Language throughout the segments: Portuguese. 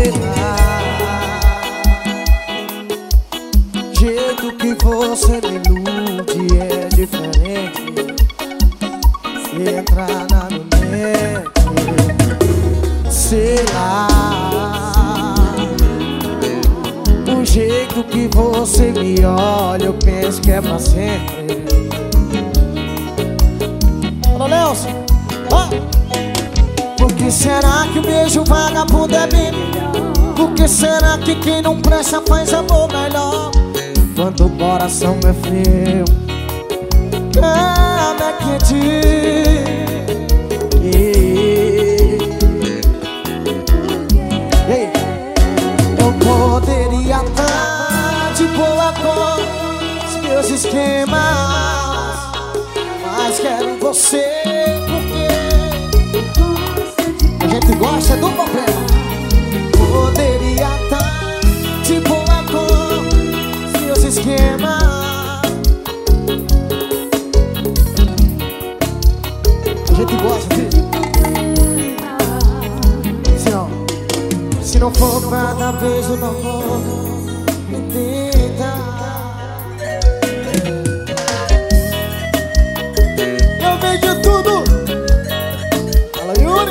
sei lá. Jeito que você me ilude é diferente. Se entrar na minha mente, sei lá. O jeito que você me olha, eu penso que é pra sempre. Alô, Nelson, por que será que o beijo vagabundo é bem melhor? Por que será que quem não presta faz amor melhor? Quando o coração é frio, cama é quente. Ei, eu poderia estar de boa com os meus esquemas, mas quero você porque a gente gosta do problema. Poderia estar de boa com os meus esquemas, a gente gosta, filho. Se não for pra dar beijo na boca, me tenta. Eu vejo de tudo. Fala, Yuri.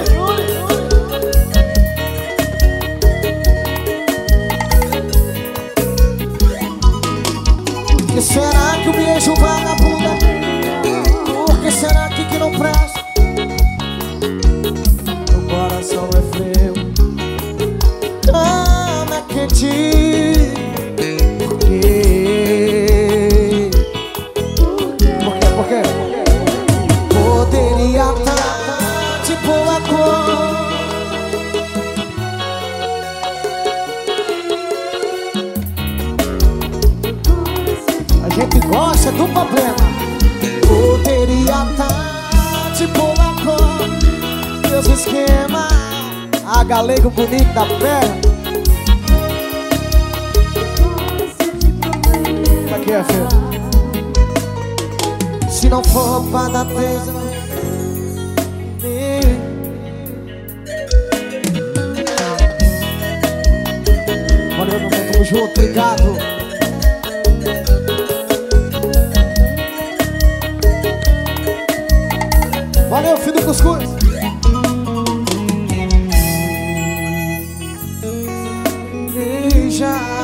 Por que será que o beijo vagabundo é melhor? Por que será que não presta? O coração é frio, cama é quente. Por quê? Poderia estar de boa cor. A gente gosta do problema. Poderia estar de boa cor. Meus esquemas, a galego bonito da perna. Pra que é, filho? Se não for pra dar beijo, valeu, meu irmão, tamo junto, obrigado. Valeu, filho do cuscuz. Beija